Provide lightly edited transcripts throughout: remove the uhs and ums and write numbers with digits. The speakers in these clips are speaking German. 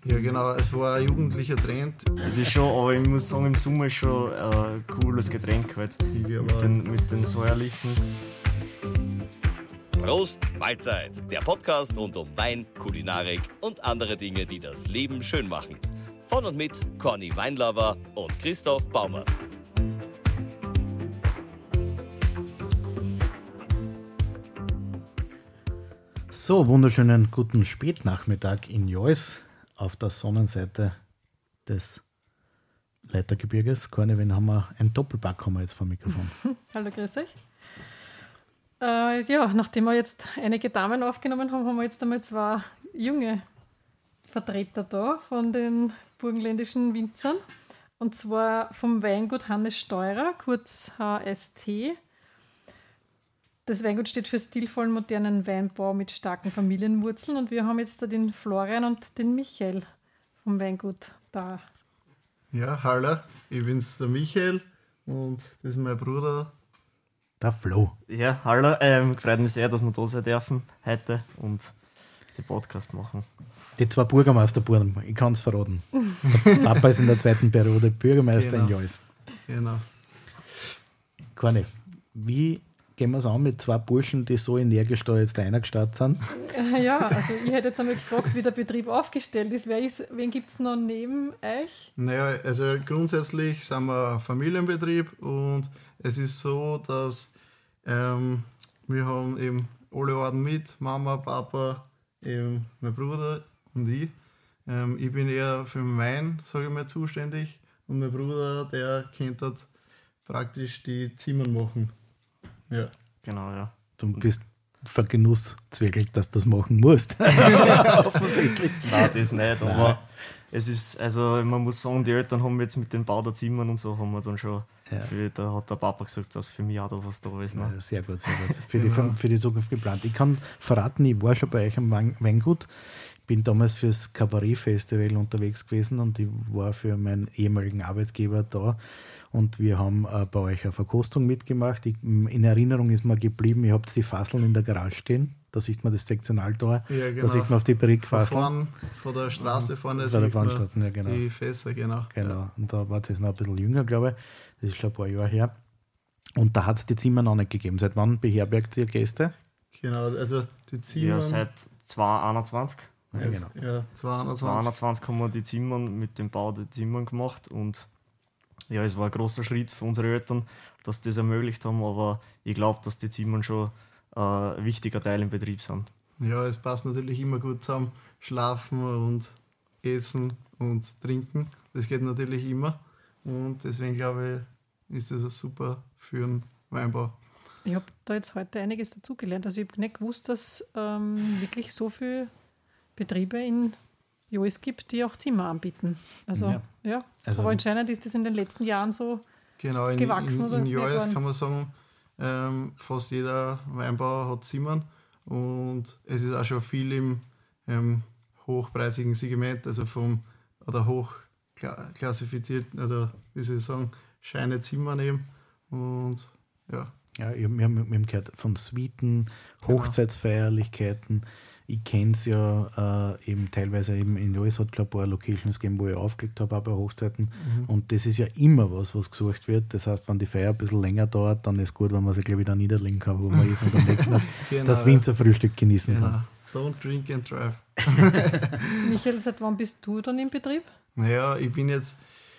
Ja, genau, es war ein jugendlicher Trend. Es ist schon, aber ich muss sagen, im Sommer ist schon ein cooles Getränk halt. Mit den säuerlichen. Prost, Mahlzeit, der Podcast rund um Wein, Kulinarik und andere Dinge, die das Leben schön machen. Von und mit Conny Weinlover und Christoph Baumert. So, wunderschönen guten Spätnachmittag in Jois auf der Sonnenseite des Leitergebirges. Conny, wen haben wir? Ein Doppelpack haben wir jetzt vom Mikrofon. Hallo, grüß euch. Nachdem wir jetzt einige Damen aufgenommen haben, haben wir jetzt einmal zwei junge Vertreter da von den burgenländischen Winzern. Und zwar vom Weingut Hannes Steurer, kurz HST. Das Weingut steht für stilvollen, modernen Weinbau mit starken Familienwurzeln. Und wir haben jetzt da den Florian und den Michael vom Weingut da. Ja, hallo, ich bin's, der Michael, und das ist mein Bruder. Der Flo. Ja, hallo, freut mich sehr, dass wir da sein dürfen heute und den Podcast machen. Die zwei Bürgermeisterbuben, ich kann es verraten. Der Papa ist in der zweiten Periode Bürgermeister in Jois. Genau. Conny, wie gehen wir es an mit zwei Burschen, die so energisch da jetzt eingestartet sind? Ja, also ich hätte jetzt einmal gefragt, wie der Betrieb aufgestellt ist. Wen gibt es noch neben euch? Naja, also grundsätzlich sind wir ein Familienbetrieb und es ist so, dass wir haben eben alle Orten mit, Mama, Papa, eben mein Bruder und ich. Ich bin eher für den Wein, sage ich mal, zuständig, und mein Bruder, der kennt dort praktisch die Zimmern machen. Ja. Genau, ja. Du bist vergenusszweckelt, dass du das machen musst. Offensichtlich. Nein, das nicht, aber es ist, also man muss sagen, die Eltern haben jetzt mit dem Bau der Zimmern und so, haben wir dann schon, da hat der Papa gesagt, dass für mich auch da was da ist. Ne? Ja, sehr gut, sehr gut. Für die Zukunft geplant. Ich kann verraten, ich war schon bei euch am Weingut. Ich bin damals fürs Kabarett-Festival unterwegs gewesen und ich war für meinen ehemaligen Arbeitgeber da. Und wir haben bei euch eine Verkostung mitgemacht. In Erinnerung ist mir geblieben, ihr habt die Fasseln in der Garage stehen. Da sieht man das Sektionaltor. Ja, genau. Da sieht man auf die Brickfasseln. Von der Straße vorne sieht man ja, genau. Die Fässer, genau. Ja. Und da war es jetzt noch ein bisschen jünger, glaube ich. Das ist schon ein paar Jahre her. Und da hat es die Zimmer noch nicht gegeben. Seit wann beherbergt ihr Gäste? Genau, also die Zimmer. Ja, seit 2021. Ja, genau. Ja, 2021 haben wir die Zimmer mit dem Bau der Zimmern gemacht und ja, es war ein großer Schritt für unsere Eltern, dass sie das ermöglicht haben, aber ich glaube, dass die Zimmern schon ein wichtiger Teil im Betrieb sind. Ja, es passt natürlich immer gut zusammen. Schlafen und essen und trinken, das geht natürlich immer. Und deswegen glaube ich, ist das super für den Weinbau. Ich habe da jetzt heute einiges dazugelernt. Also ich habe nicht gewusst, dass wirklich so viele Betriebe in Jois gibt, die auch Zimmer anbieten. Also, ja. Also, aber anscheinend ist das in den letzten Jahren so gewachsen. In Jois kann man sagen, fast jeder Weinbauer hat Zimmern, und es ist auch schon viel im hochpreisigen Segment, also oder hochklassifizierten, oder wie soll ich sagen, Scheine Zimmern eben. Und ja. Ja, wir haben gehört von Suiten, Hochzeitsfeierlichkeiten. Ich kenne es ja eben teilweise eben in Jois hat es ein paar Locations gegeben, wo ich aufgelegt habe, auch bei Hochzeiten. Und das ist ja immer was gesucht wird. Das heißt, wenn die Feier ein bisschen länger dauert, dann ist es gut, wenn man sich gleich wieder niederlegen kann, wo man ist und am nächsten Tag das Winzerfrühstück genießen kann. Don't drink and drive. Michael, seit wann bist du dann im Betrieb? Naja, ich bin jetzt,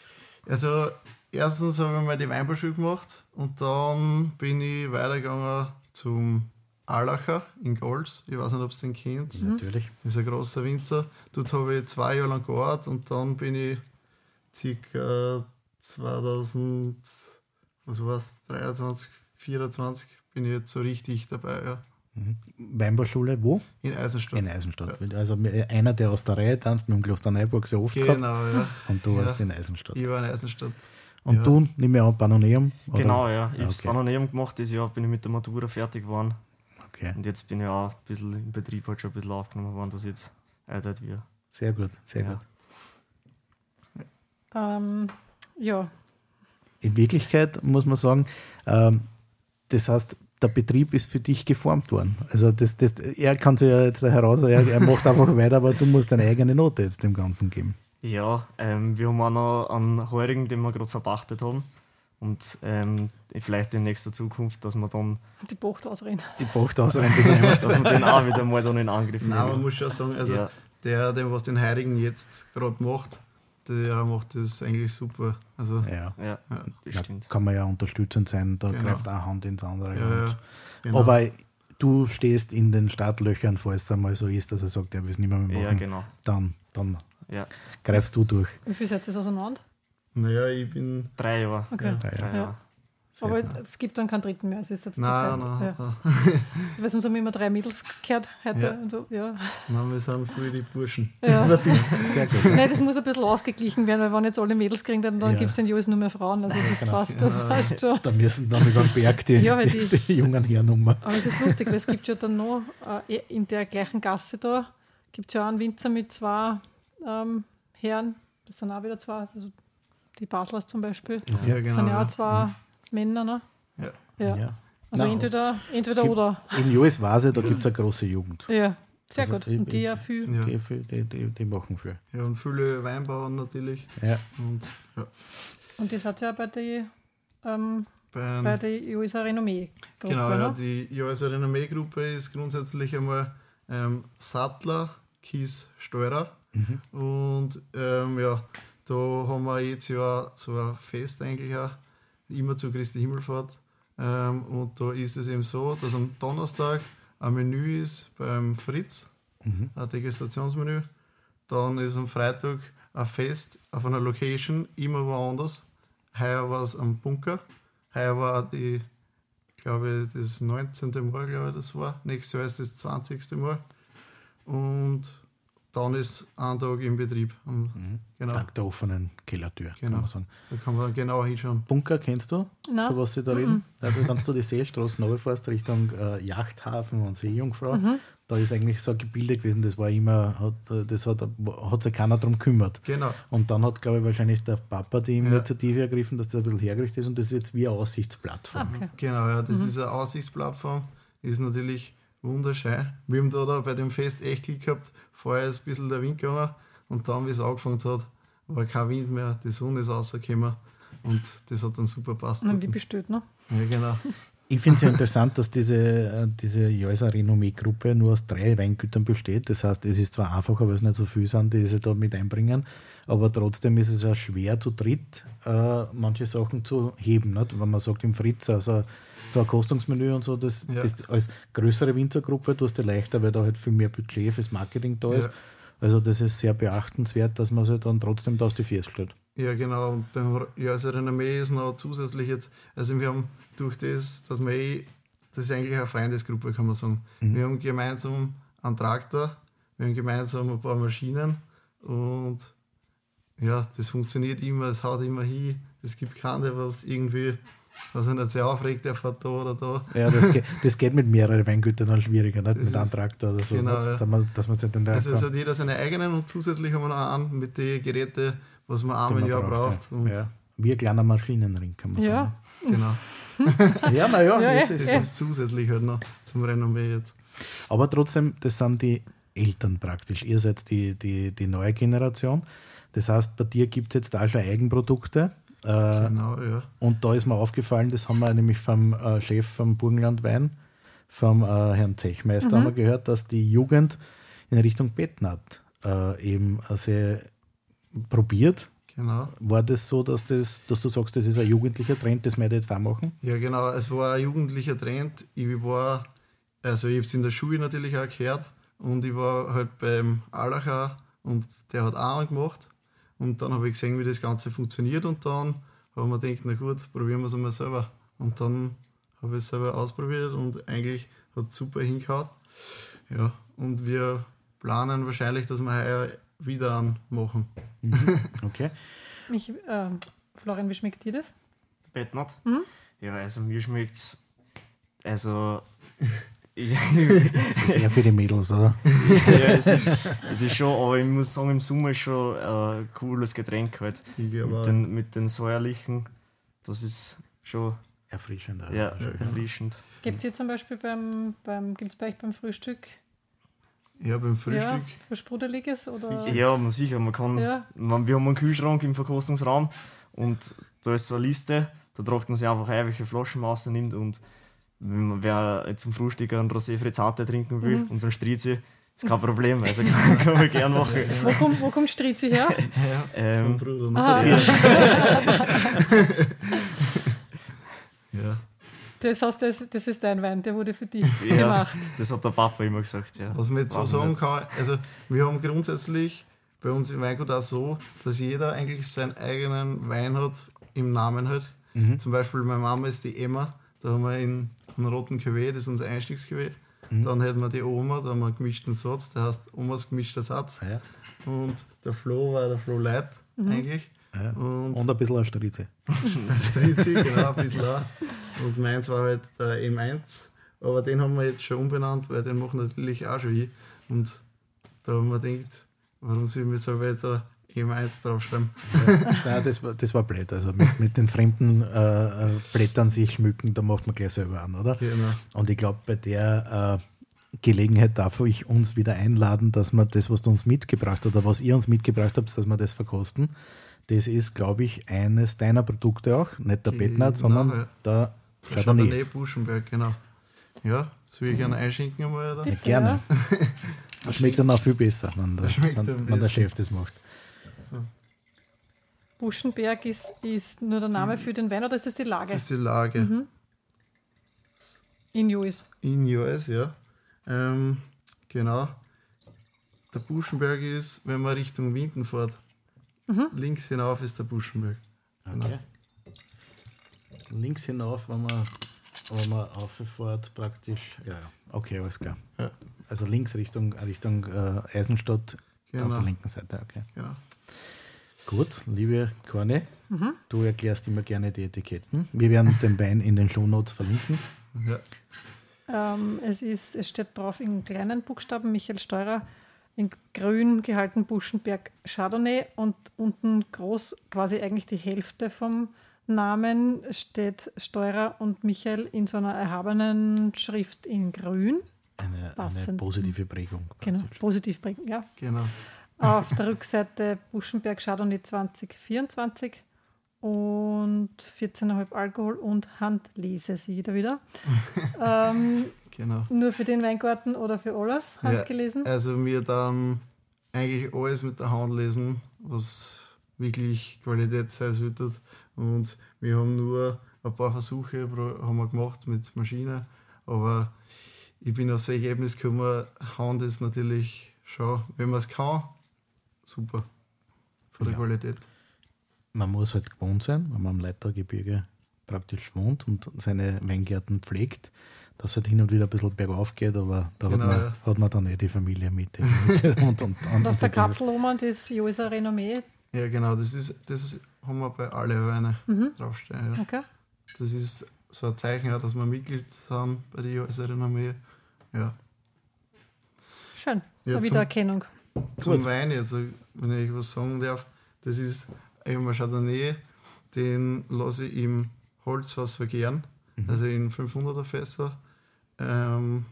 also erstens habe ich mal die Weinbauschule gemacht und dann bin ich weitergegangen zum Allacher in Golz. Ich weiß nicht, ob ihr den kennt. Natürlich. Das ist ein großer Winzer. Dort habe ich 2 Jahre lang gearbeitet und dann bin ich ca. 2023, 24 bin ich jetzt so richtig dabei. Ja. Weinbauschule wo? In Eisenstadt. In Eisenstadt. Ja. Also einer, der aus der Reihe tanzt, mit dem Klosterneuburg sehr oft gehabt. Genau, ja. Und du warst in Eisenstadt. Ich war in Eisenstadt. Und du, nehme ich an, Panoneum? Genau, ja. Ich habe das Panoneum gemacht, dieses Jahr bin ich mit der Matura fertig geworden. Okay. Und jetzt bin ich auch ein bisschen im Betrieb halt schon ein bisschen aufgenommen worden, dass jetzt halt wieder. Sehr gut, sehr gut. Ja. In Wirklichkeit muss man sagen, das heißt, der Betrieb ist für dich geformt worden. Also er kann sich ja jetzt da heraus, er macht einfach weiter, aber du musst deine eigene Note jetzt dem Ganzen geben. Ja, wir haben auch noch einen Heurigen, den wir gerade verpachtet haben. Und vielleicht in nächster Zukunft, dass wir dann Die Bucht ausreden. dass wir den auch wieder mal dann in Angriff nehmen. Nein, man muss schon sagen, also Ja. der, was den Heurigen jetzt gerade macht, der macht das eigentlich super. Also, Ja. Ja, das Ja, stimmt. kann man ja unterstützend sein, da Genau. greift auch Hand ins andere. ja, Und, ja, genau. Aber du stehst in den Startlöchern, falls es einmal so ist, dass er sagt, er will es nicht mehr machen, Ja, genau. dann Ja. greifst du durch. Wie viel seid ihr auseinander? Naja, ich bin. 3 Jahre. Okay. Ja, 3 Ja. Jahre. Aber es gibt dann keinen dritten mehr. Es ist jetzt zur Nein, Zeit. nein, Ja. Weil sonst haben wir immer 3 Mädels gehört heute. Ja. Und so. Ja. nein, wir sind früh die Burschen. Ja. Sehr gut. Nein, das muss ein bisschen ausgeglichen werden, weil wenn jetzt alle Mädels kriegen, dann Ja. gibt es in Jois nur mehr Frauen. Also das genau. passt, das passt schon. Da müssen dann über den Berg die, Ja, weil die jungen Hernummer. Aber es ist lustig, weil es gibt ja dann noch in der gleichen Gasse da, gibt es ja auch einen Winzer mit 2 Herren. Das sind auch wieder 2, also die Baslers zum Beispiel. Ja, Das genau. sind ja auch 2 Männer. Ne? Ja. Ja. Ja. Also Nein, entweder gibt- oder. In Joes Vase, da gibt es eine große Jugend. Ja, sehr Also gut. Und die ja viel. Ja. Die machen viel. Ja, und viele Weinbauern natürlich. Ja. Und ja, Und die hat ja bei der bei bei der Joisa Renommee-Gruppe. Genau, ja, ne? die Joisa Renommee-Gruppe ist grundsätzlich einmal Sattler, Kies, Steurer. Und ja, da haben wir jetzt ja so ein Fest eigentlich auch, immer zur Christi Himmelfahrt. Und da ist es eben so, dass am Donnerstag ein Menü ist beim Fritz, ein Degustationsmenü. Dann ist am Freitag ein Fest auf einer Location, immer woanders. Heuer war es am Bunker. Heuer war die, glaube ich, das 19. Mal, glaube ich, das war. Nächstes Jahr ist das 20. Mal. Und dann ist ein Tag im Betrieb. Genau, Tag der offenen Kellertür, kann Genau. man sagen. da kann man genau hinschauen. Bunker kennst du? Nein. Von was sie da reden? Ja, da kannst du die Seestraßen runterfährst Richtung Yachthafen und Seejungfrau. Da ist eigentlich so ein Gebilde gewesen, das war immer, hat sich keiner darum gekümmert. Genau, Und dann hat, glaube ich, wahrscheinlich der Papa die Ja. Initiative ergriffen, dass das ein bisschen hergerichtet ist und das ist jetzt wie eine Aussichtsplattform. Okay. genau, ja, das ist eine Aussichtsplattform. Ist natürlich wunderschön. Wir haben da bei dem Fest echt Glück gehabt. Vorher ist ein bisschen der Wind gegangen und dann, wie es angefangen hat, war kein Wind mehr, die Sonne ist rausgekommen und das hat dann super passt. Und wie bestellt, ne? Ja, genau. Ich finde es ja interessant, dass diese Joisa Renommee-Gruppe nur aus 3 Weingütern besteht. Das heißt, es ist zwar einfacher, weil es nicht so viel sind, die sie da mit einbringen, aber trotzdem ist es ja schwer zu dritt, manche Sachen zu heben. Nicht? Wenn man sagt, im Fritz, also Verkostungsmenü und so, das als größere Winzergruppe tust du leichter, weil da halt viel mehr Budget fürs Marketing da ist. Ja. Also das ist sehr beachtenswert, dass man sich dann trotzdem da aus die Füße stellt. Ja, genau. Und beim Joisa Renommee ist noch zusätzlich jetzt, also wir haben durch das, dass wir das ist eigentlich eine Freundesgruppe, kann man sagen. Wir haben gemeinsam einen Traktor, wir haben gemeinsam ein paar Maschinen und ja, das funktioniert immer, es haut immer hin. Es gibt keinen, was irgendwie, was er nicht sehr aufregt, der fährt da oder da. Ja, das geht mit mehreren Weingütern dann schwieriger, nicht? Mit einem Traktor oder so. Genau, nicht? ja. Dass man sich den Also es hat jeder seine eigenen und zusätzlich haben wir noch einen mit den Geräten, was man einmal im Jahr braucht. Ja. Und Ja. Wie ein kleiner Maschinenring, kann man Ja. genau. sagen. Ja, naja, Ja, das ja. ist Das ist zusätzlich halt noch zum Renommee jetzt. aber trotzdem, das sind die Eltern praktisch. Ihr seid die neue Generation. Das heißt, bei dir gibt es jetzt auch schon Eigenprodukte. Genau, ja. Und da ist mir aufgefallen, das haben wir nämlich vom Chef vom Burgenlandwein, vom Herrn Zechmeister, haben wir gehört, dass die Jugend in Richtung Bettnat eben sehr probiert. Genau. War das so, dass du sagst, das ist ein jugendlicher Trend, das möchte ich jetzt auch machen? Ja, genau. Es war ein jugendlicher Trend. Ich habe es in der Schule natürlich auch gehört und ich war halt beim Allacher und der hat auch einen gemacht. Und dann habe ich gesehen, wie das Ganze funktioniert und dann habe ich mir gedacht, na gut, probieren wir es einmal selber. Und dann habe ich es selber ausprobiert und eigentlich hat es super hingehauen. Ja, und wir planen wahrscheinlich, dass wir heuer wieder einen machen. Okay. Florian, wie schmeckt dir das? Bettnat? Ja, also mir schmeckt es. Also. Das ist eher für die Mädels, oder? Ja, es ist schon, aber ich muss sagen, im Sommer ist schon ein cooles Getränk halt. Ich glaube auch. Mit den säuerlichen, das ist schon Erfrischend. erfrischend. Gibt es zum Beispiel gibt's bei euch beim Frühstück? Ja, beim Frühstück. Ja, was Sprudeliges? Oder? Ja, sicher. Wir haben einen Kühlschrank im Verkostungsraum und da ist so eine Liste, da tragt man sich einfach ein, welche Flaschenmaße nimmt und wer jetzt zum Frühstück einen Rosé Frizzante trinken will und so einen Strizi, ist kein Problem, also kann man gerne machen. Wo kommt Strizi her? Vom Bruder. Ja. Das heißt, das ist dein Wein, der wurde für dich gemacht. Das hat der Papa immer gesagt. Ja. Was man jetzt so sagen kann, also wir haben grundsätzlich bei uns im Weingut auch so, dass jeder eigentlich seinen eigenen Wein hat, im Namen halt. Zum Beispiel meine Mama ist die Emma, da haben wir einen roten Cuvée, das ist unser Einstiegscuvée. Dann hätten wir die Oma, da haben wir einen gemischten Satz, der heißt Omas gemischter Satz. Ja. Und der Flo war der Flo Light eigentlich. Ja. Und ein bisschen ein Strizi. Strizi, genau, ein bisschen auch. Und meins war halt der M1, aber den haben wir jetzt schon umbenannt, weil den machen natürlich auch schon ich. Und da haben wir gedacht, warum sollen wir so weiter M1 draufschreiben? Ja, das war blöd. Also mit den fremden Blättern sich schmücken, da macht man gleich selber an, oder? Genau. Und ich glaube, bei der Gelegenheit darf ich uns wieder einladen, dass wir das, was du uns mitgebracht hast, oder was ihr uns mitgebracht habt, dass wir das verkosten. Das ist, glaube ich, eines deiner Produkte auch, nicht der Bettnat, sondern der Chardonnay Buschenberg, genau. Ja, soll ich gerne einschenken einmal? Oder? Ja, gerne. Das schmeckt dann auch viel besser, wenn der Chef das macht. So. Buschenberg ist nur der Name für den Wein oder ist das die Lage? Das ist die Lage. In Juis. In Juis, ja. Genau. Der Buschenberg ist, wenn man Richtung Winden fährt. Links hinauf ist der Buschenberg. Genau. Okay. Links hinauf, wenn man auffährt, praktisch. Ja. Okay, alles klar. Ja. Also links Richtung Eisenstadt, genau. Auf der linken Seite. Okay. Genau. Gut, liebe Corne, du erklärst immer gerne die Etiketten. Wir werden den Wein in den Shownotes verlinken. Ja. Es steht drauf in kleinen Buchstaben Michael Steurer, in grün gehalten Buschenberg Chardonnay und unten groß, quasi eigentlich die Hälfte vom Namen, steht Steurer und Michael in so einer erhabenen Schrift in grün. Eine positive Prägung. Genau, positiv Prägung, ja. Genau. Auf der Rückseite Buschenberg Chardonnay 2024 und 14,5 Alkohol und Handlese, sieht er wieder. Genau. Nur für den Weingarten oder für alles handgelesen? Ja, also wir dann eigentlich alles mit der Hand lesen, was wirklich Qualität sein sollte. Und wir haben nur ein paar Versuche haben wir gemacht mit Maschine, aber ich bin auf das Ergebnis gekommen, Hand ist natürlich schon, wenn man es kann, super von der Qualität. Man muss halt gewohnt sein, wenn man am Leitergebirge praktisch wohnt und seine Weingärten pflegt, dass halt hin und wieder ein bisschen bergauf geht, aber da hat man dann die Familie mit. und auf der Kapseloma, das Juiser Renommee. Ja, genau, das haben wir bei allen Weinen draufstehen. Ja. Okay. Das ist so ein Zeichen, dass wir Mitglied sind bei der Juiser Renommee. Ja. Schön, ja, eine Wiedererkennung. Zum Wein, also, wenn ich was sagen darf, das ist eben ein Chardonnay, den lasse ich im Holzfass vergären, also in 500er Fässer. Den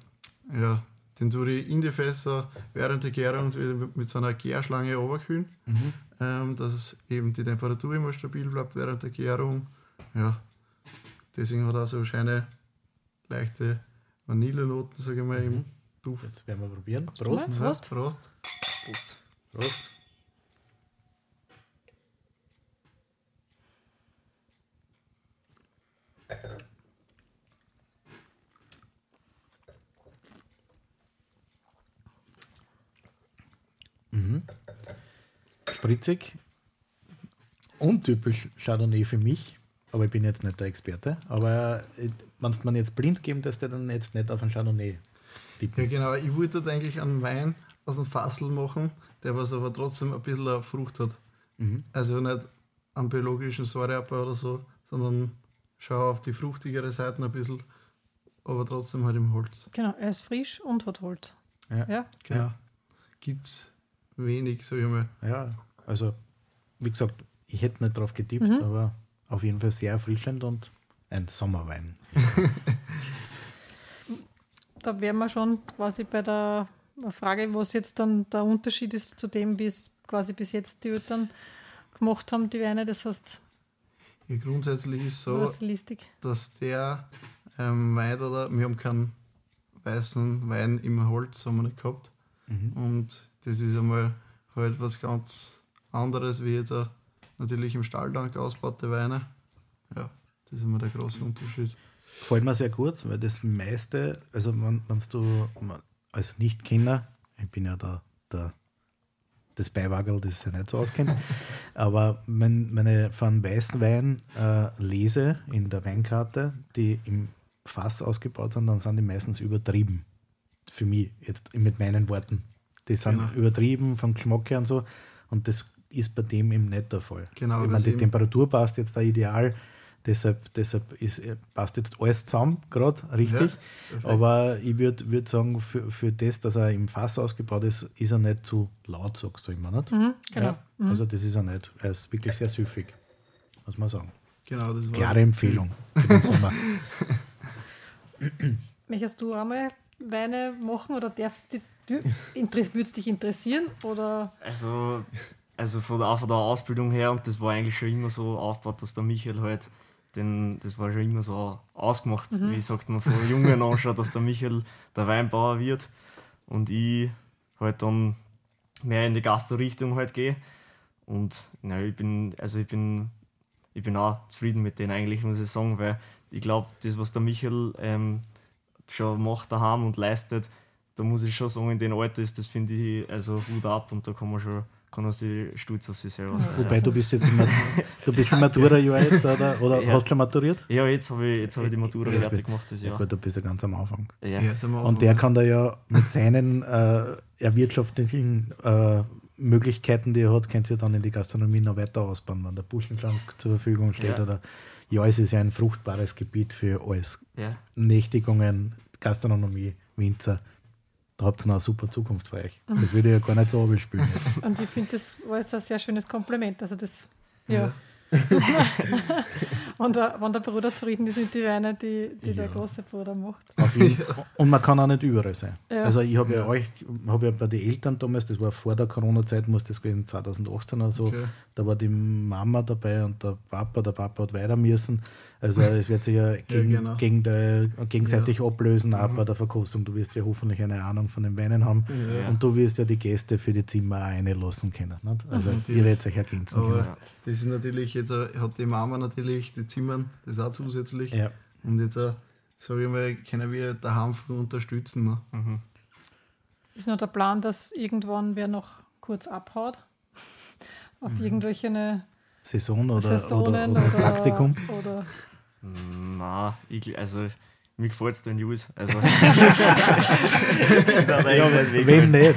tue ich in die Fässer während der Gärung mit so einer Gärschlange runterkühlen, dass eben die Temperatur immer stabil bleibt während der Gärung. Ja, deswegen hat er so schöne, leichte Vanillenoten, sage ich mal, im Duft. Jetzt werden wir probieren. Prost. Prost. Prost. Prost. Spritzig. Untypisch Chardonnay für mich, aber ich bin jetzt nicht der Experte. Aber wenn man jetzt blind geben, dass der dann jetzt nicht auf einen Chardonnay tippen. Ja, genau. Ich wollte eigentlich einen Wein aus dem Fassel machen, der was aber trotzdem ein bisschen Frucht hat. Also nicht einen biologischen Säureabbau oder so, sondern schau auf die fruchtigere Seite ein bisschen, aber trotzdem halt im Holz. Genau, er ist frisch und hat Holz. Ja. Genau. Gibt es wenig, sag ich mal. Ja, also wie gesagt, ich hätte nicht drauf getippt, aber auf jeden Fall sehr erfrischend und ein Sommerwein. da wären wir schon quasi bei der Frage, was jetzt dann der Unterschied ist zu dem, wie es quasi bis jetzt die Eltern gemacht haben, die Weine. Das heißt, Ja, grundsätzlich ist so, Stilistik. dass der Wein, oder wir haben keinen weißen Wein im Holz, haben wir nicht gehabt. Und das ist einmal halt was ganz anderes, wie jetzt auch natürlich im Stahltank ausgebaute Weine. Ja, das ist immer der große Unterschied. Gefällt mir sehr gut, weil das meiste, also wenn du als Nicht-Kenner, ich bin ja das Beiwagel, das sich nicht so auskennt, aber wenn ich von weißen Wein lese in der Weinkarte, die im Fass ausgebaut sind, dann sind die meistens übertrieben. Für mich, jetzt mit meinen Worten. Die sind Genau. übertrieben vom Geschmack her und so, und das ist bei dem eben nicht der Fall. Genau, Ich meine, das die eben- Temperatur passt jetzt da ideal, deshalb passt jetzt alles zusammen, gerade richtig. perfekt. Aber ich würd sagen, für das, dass er im Fass ausgebaut ist, ist er nicht zu laut, sagst du immer, nicht? Genau. Ja, also das ist er nicht. Er ist wirklich sehr süffig, muss man sagen. Genau, das war Klare das Empfehlung für den Sommer. Möchtest du einmal Weine machen oder würde es dich interessieren? Oder Also von der Ausbildung her, und das war eigentlich schon immer so aufgebaut, dass der Michael halt, das war schon immer so ausgemacht, wie sagt man, von Jungen anschaut, dass der Michael der Weinbauer wird und ich halt dann mehr in die Gastro-Richtung halt gehe. Und ich bin auch zufrieden mit denen eigentlich, muss ich sagen, weil ich glaube, das, was der Michael schon macht daheim und leistet, da muss ich schon sagen, in dem Alter ist das, finde ich, also Hut ab, und da kann er sich stolz auf sich selber sein. Wobei du bist jetzt im Matura-Jahr jetzt, oder Ja. hast du schon maturiert? Ja, jetzt habe ich die Matura Jetzt fertig gemacht, das Ja Jahr. gut, du bist ja ganz am Anfang. Ja. Ja, sind wir Und der kann da ja mit seinen erwirtschaftlichen Möglichkeiten, die er hat, kann sie dann in die Gastronomie noch weiter ausbauen, wenn der Buschenschrank zur Verfügung steht. Ja. Oder ja, es ist ja ein fruchtbares Gebiet für alles. Ja. Nächtigungen, Gastronomie, Winzer. Da habt ihr noch eine super Zukunft für euch. Das würde ich ja gar nicht so abspielen jetzt. und ich finde, das war jetzt ein sehr schönes Kompliment. Also das, ja. Und wenn der Bruder zufrieden ist mit den Weinen, die der große Bruder macht. Auf jeden Fall. Und man kann auch nicht überall sein. Ja. Also ich habe ja bei den Eltern damals, das war vor der Corona-Zeit, muss das gewesen 2018 oder so, Okay. da war die Mama dabei und der Papa hat weiter müssen. Also es wird sich ja genau. gegenseitig ablösen, auch bei der Verkostung. Du wirst ja hoffentlich eine Ahnung von den Weinen haben Ja. und du wirst ja die Gäste für die Zimmer auch reinlassen können. Nicht? Also ihr werdet euch ergänzen Aber können. das ist natürlich, jetzt hat die Mama natürlich die Zimmern, das auch zusätzlich. Ja. Und jetzt, sage ich mal, können wir daheim viel unterstützen. Ne? Ist noch der Plan, dass irgendwann wer noch kurz abhaut? Auf irgendwelche Saison oder Saisonen oder Praktikum. Oder Nein, also mir gefällt es den News. Also, Wem nicht?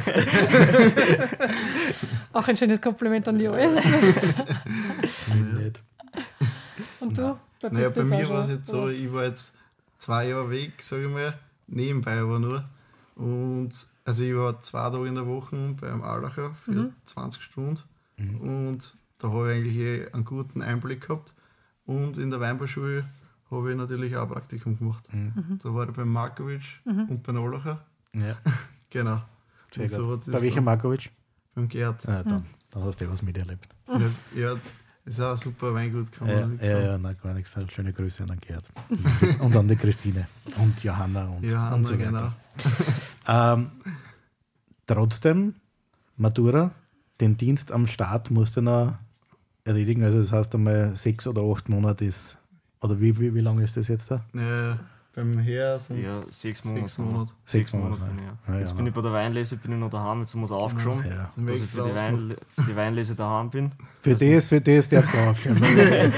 auch ein schönes Kompliment an die OS. Wem nicht? Und du? Da Naja, bist bei du mir auch war es schon- jetzt so, ich war jetzt 2 Jahre weg, sage ich mal, nebenbei aber nur. Und also ich war 2 Tage in der Woche beim Allacher für 20 Stunden. Und da habe ich eigentlich einen guten Einblick gehabt. Und in der Weinbauschule habe ich natürlich auch ein Praktikum gemacht. Da war ich beim Markovic und beim Allacher. Ja, Genau. sehr Und so gut. hat das Bei welchem dann Markovic? beim Gerd. Ja, dann hast du ja was miterlebt. Das, ja, das ist auch ein super Weingut, kann man Ja, wirklich sagen. ja, nein, gar nichts. Schöne Grüße an den Gerd. Und an die Christine. Und Johanna und so weiter. genau. Trotzdem, Matura, den Dienst am Start musst du noch erledigen. Also das heißt einmal 6 oder 8 Monate ist, oder wie lange ist das jetzt da? Beim Herr sind Ja, 6 Monate. 6 Monate. 6 Monate. Monate. Ja. Ja, Jetzt ja, bin ich bei der Weinlese, bin ich noch daheim, jetzt haben wir es aufgeschoben, Ja. dass ich für die Weinlese daheim bin. Für das darfst du aufstehen. Und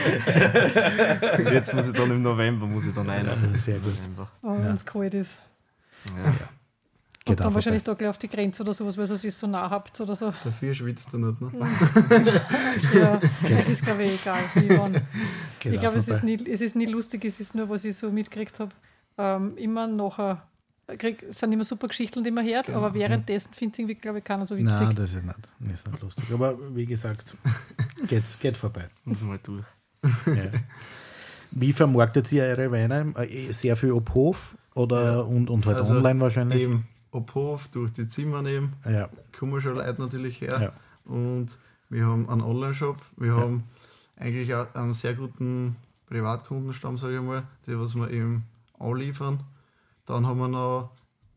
jetzt muss ich dann im November rein. Sehr gut. November. wenn es kalt ist. Ja. Geht Und dann auch wahrscheinlich vorbei. da gleich auf die Grenze oder sowas, weil es sich so nah habt oder so. Dafür schwitzt er nicht. Ne? Ja, es ist, glaube ich, egal. Wie wann. Geht Ich auch glaube, es vorbei. ist nie lustig, es ist nur, was ich so mitgekriegt habe, immer nachher. Es sind immer super Geschichten, die man hört, aber währenddessen findet es irgendwie, glaube ich, keiner so witzig. Nein, das ist nicht lustig. Aber wie gesagt, geht vorbei. Muss mal durch. Ja. Wie vermarktet ihr eure Weine? Sehr viel ab Hof oder und halt Also online wahrscheinlich. Eben ab Hof, durch die Zimmer nehmen, Ja. kommen schon Leute natürlich her. Ja. Und wir haben einen Online-Shop, wir haben eigentlich auch einen sehr guten Privatkundenstamm, sage ich mal, die was wir eben anliefern. Dann haben wir noch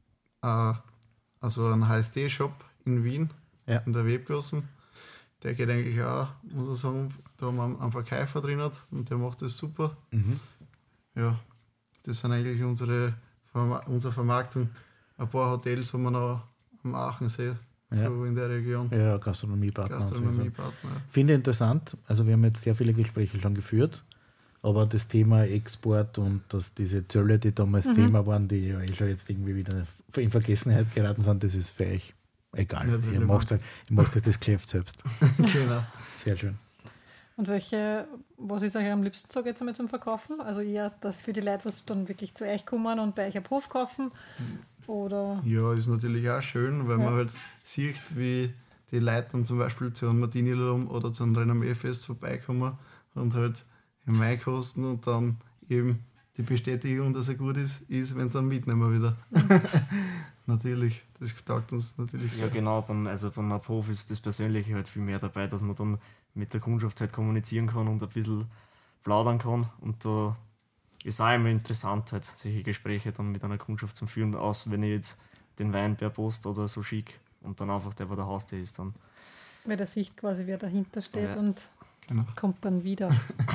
also einen HSD-Shop in Wien, Ja. in der Webgassen. Der geht eigentlich auch, muss ich sagen, da haben wir einen Verkäufer drin und der macht das super. Mhm. Ja, das sind eigentlich unsere Vermarktung. Ein paar Hotels haben wir noch am Aachensee, Ja. so in der Region. Ja, Gastronomiepartner. und so. Gastronomiepartner. Finde ich interessant. Also wir haben jetzt sehr viele Gespräche schon geführt, aber das Thema Export und dass diese Zölle, die damals Thema waren, die ja schon jetzt irgendwie wieder in Vergessenheit geraten sind, das ist für euch egal. Nicht Ihr relevant. macht euch das Geschäft selbst. Genau. Sehr schön. Und was ist euch am liebsten, sage ich jetzt einmal, zum Verkaufen? Also eher dass für die Leute, was dann wirklich zu euch kommen und bei euch am Hof kaufen? Oder? Ja, ist natürlich auch schön, weil man halt sieht, wie die Leute dann zum Beispiel zu einem Martini-Lum oder zu einem Renommee-Fest vorbeikommen und halt im Wein kosten und dann eben die Bestätigung, dass er gut ist, wenn sie dann mitnehmen wieder. Natürlich, das taugt uns natürlich Ja, sehr. genau. Beim Abhof ist das Persönliche halt viel mehr dabei, dass man dann mit der Kundschaft halt kommunizieren kann und ein bisschen plaudern kann. Und da ist auch immer interessant, halt solche Gespräche dann mit einer Kundschaft zu führen, aus wenn ich jetzt den Wein per Post oder so schicke und dann einfach der bei der Haustür ist. Dann. Weil der Sicht quasi, wer dahinter steht Ja. und Genau. kommt dann wieder.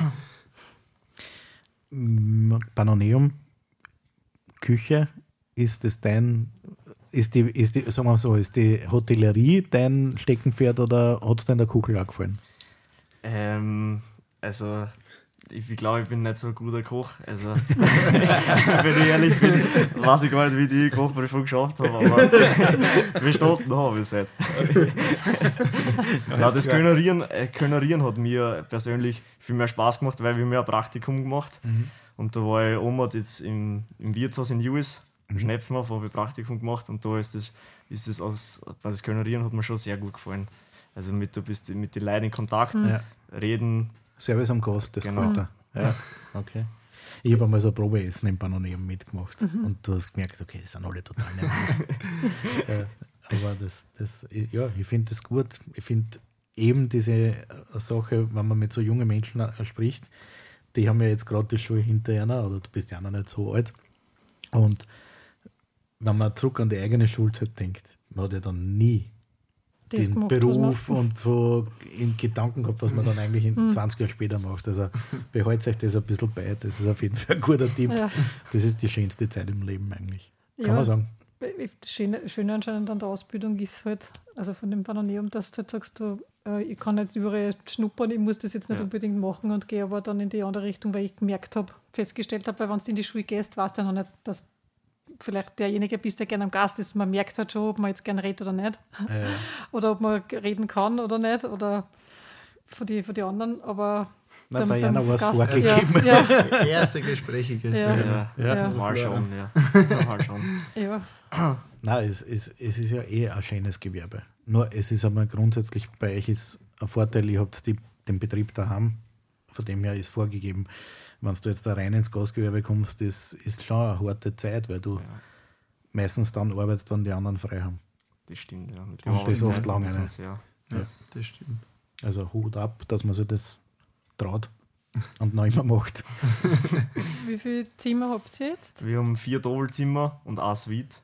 Panoneum, Küche, ist das dein, sagen wir mal so, ist die Hotellerie dein Steckenpferd oder hat es dir in der Kuchel auch gefallen? Also, ich glaube, ich bin nicht so ein guter Koch. Also, wenn ich ehrlich bin, weiß ich gar nicht, wie die Kochprüfung geschafft habe, aber bestanden habe ich es halt. Ja, das Könerieren hat mir persönlich viel mehr Spaß gemacht, weil wir mir ein Praktikum gemacht. Und da war ich Oma jetzt im Wirtshaus in US, Schnepfenhof, habe ich Praktikum gemacht und da das Könerieren hat mir schon sehr gut gefallen. Also du bist mit den Leuten in Kontakt, Ja. reden. Service am Gast, das Genau. gefällt dir. Ja, okay. Ich habe einmal so ein Probeessen im Panoneum mitgemacht und du hast gemerkt, okay, die sind alle total nervös. Aber ich finde das gut. Ich finde eben diese Sache, wenn man mit so jungen Menschen spricht, die haben ja jetzt gerade die Schule hinter einer, oder du bist ja noch nicht so alt. Und wenn man zurück an die eigene Schulzeit denkt, man hat ja dann nie Das den gemacht, Beruf und so in Gedanken gehabt, was man dann eigentlich in 20 Jahren später macht. Also behaltet euch das ein bisschen bei. Das ist auf jeden Fall ein guter Tipp. Ja. Das ist die schönste Zeit im Leben eigentlich. Kann Ja. man sagen. Das Schöne anscheinend an der Ausbildung ist halt, also von dem Panoneum, dass du halt sagst, ich kann jetzt überall schnuppern, ich muss das jetzt nicht unbedingt machen und gehe aber dann in die andere Richtung, weil ich festgestellt habe, weil wenn du in die Schule gehst, weißt du ja noch nicht, dass vielleicht derjenige bist, der gerne am Gast ist. Man merkt halt schon, ob man jetzt gerne redet oder nicht. Oder ob man reden kann oder nicht. Oder von die anderen. Aber Nein, bei einer war es Gast, vorgegeben. Ja, Erste Gespräche. Ja. Ja. Mal schauen, ja. Mal schauen. ja. Nein, es ist ja ein schönes Gewerbe. Nur es ist einmal grundsätzlich, bei euch ist ein Vorteil, ihr habt den Betrieb daheim, von dem her ist vorgegeben. Wenn du jetzt da rein ins Gastgewerbe kommst, das ist schon eine harte Zeit, weil du meistens dann arbeitest, wenn die anderen frei haben. Das stimmt, ja. Mit Und das oft Arbeitszeiten, lange, das ne? sind's, ja. Ja, das stimmt. Also Hut ab, dass man sich das traut und noch immer macht. Wie viele Zimmer habt ihr jetzt? Wir haben 4 Doppelzimmer und eine Suite.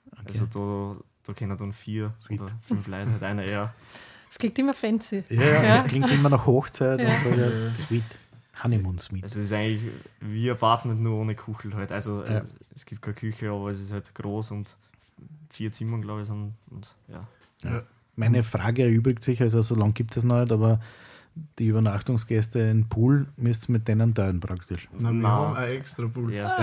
Also da können dann 4 oder 5 Leute, halt einer eher. Es klingt immer fancy. Ja, das klingt immer nach Hochzeit Ja. und so. Ja, Suite. Honeymoon Suite. Also es ist eigentlich wie ein Apartment, nur ohne Kuchel halt. Also Ja. es gibt keine Küche, aber es ist halt groß und 4 Zimmer, glaube ich, sind. Und ja. Ja. Meine Frage erübrigt sich, also so lange gibt es noch nicht, aber die Übernachtungsgäste in Pool müsst ihr mit denen teilen praktisch. Na, wir Nein. haben ein extra Pool. Ja.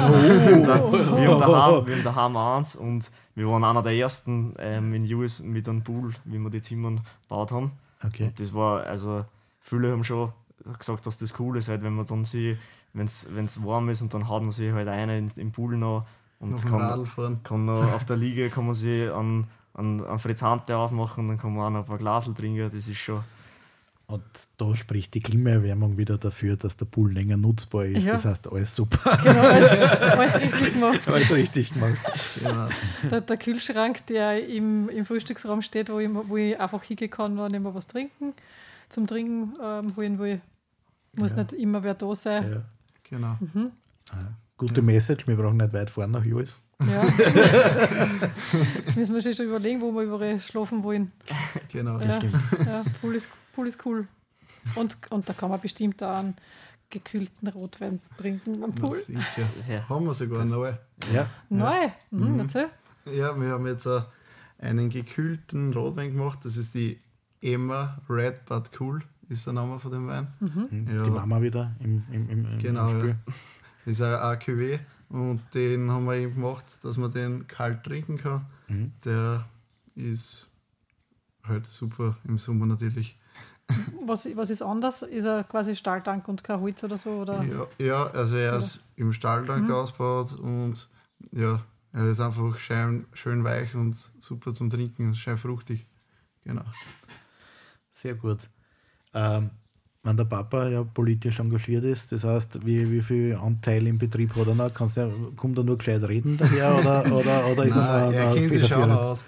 Wir haben daheim eins und wir waren einer der ersten in US mit einem Pool, wie wir die Zimmer gebaut haben. Okay. Und das war, also viele haben schon gesagt, dass das cool ist, halt, wenn man dann sie, wenn es warm ist und dann haut man sich halt rein im Pool noch und Auf dem Radl fahren. kann noch auf der Liege kann man sich an Fritz Hante aufmachen, dann kann man auch noch ein paar Glasel trinken, das ist schon Und da spricht die Klimaerwärmung wieder dafür, dass der Pool länger nutzbar ist. Ja. Das heißt, alles super. Genau, alles richtig gemacht. Alles richtig gemacht. Genau. Der Kühlschrank, der im Frühstücksraum steht, wo ich einfach hingehen kann, wenn ich mal was trinken, zum Trinken holen will. Muss nicht immer wer da sein. Ja. Genau. Gute Message, wir brauchen nicht weit fahren nach Jules. Ja. Jetzt müssen wir schon überlegen, wo wir überall schlafen wollen. Genau. Ja, ja, Pool ist cool. Und da kann man bestimmt auch einen gekühlten Rotwein trinken am Na, Pool. sicher. Ja. Haben wir sogar neu. Ja. Neu? Erzähl. Ja, wir haben jetzt einen gekühlten Rotwein gemacht. Das ist die Emma Red But Cool, ist der Name von dem Wein. Ja. Die Mama wieder im Genau, Spiel. ja. Das ist ein AQW und den haben wir eben gemacht, dass man den kalt trinken kann. Der ist halt super im Sommer natürlich. Was ist anders? Ist er quasi Stahltank und kein Holz oder so? Oder? Ja, also er ist im Stahltank ausgebaut und ja, er ist einfach schön weich und super zum Trinken, schön fruchtig. Genau. Sehr gut. Wenn der Papa ja politisch engagiert ist, das heißt, wie viel Anteil im Betrieb hat er noch? Kommt er nur gescheit reden daher oder ist Nein, er kennt sich schon federführend? aus.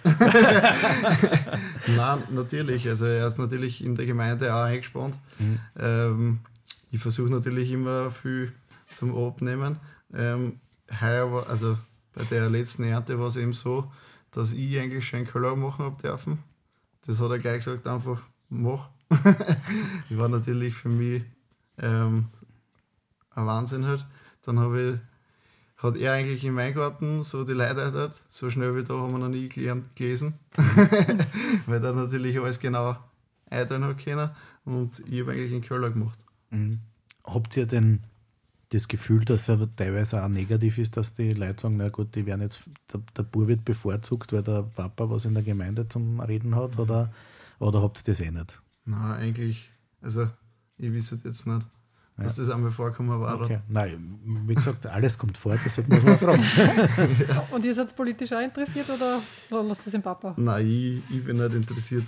Nein, natürlich. Also er ist natürlich in der Gemeinde auch eingespannt. Ich versuche natürlich immer viel zum Abnehmen. Heuer war, also bei der letzten Ernte war es eben so, dass ich eigentlich schon Keller machen habe dürfen. Das hat er gleich gesagt, einfach mach. Das war natürlich für mich ein Wahnsinn halt. Dann hat er eigentlich im Weingarten so die Leute halt, so schnell wie da haben wir noch nie gelesen, weil er natürlich alles genau einteilen hat können und ich habe eigentlich in Keller gemacht. Habt ihr denn das Gefühl, dass er teilweise auch negativ ist, dass die Leute sagen, na gut, die werden jetzt, der Bub wird bevorzugt, weil der Papa was in der Gemeinde zum Reden hat, oder habt ihr das eh nicht? Nein, eigentlich, also ich weiß es jetzt nicht, dass das einmal vorkommen war. Okay. Nein, wie gesagt, alles kommt vor, deshalb muss man fragen. Und ihr seid politisch auch interessiert oder lasst es den Papa? Nein, ich bin nicht interessiert.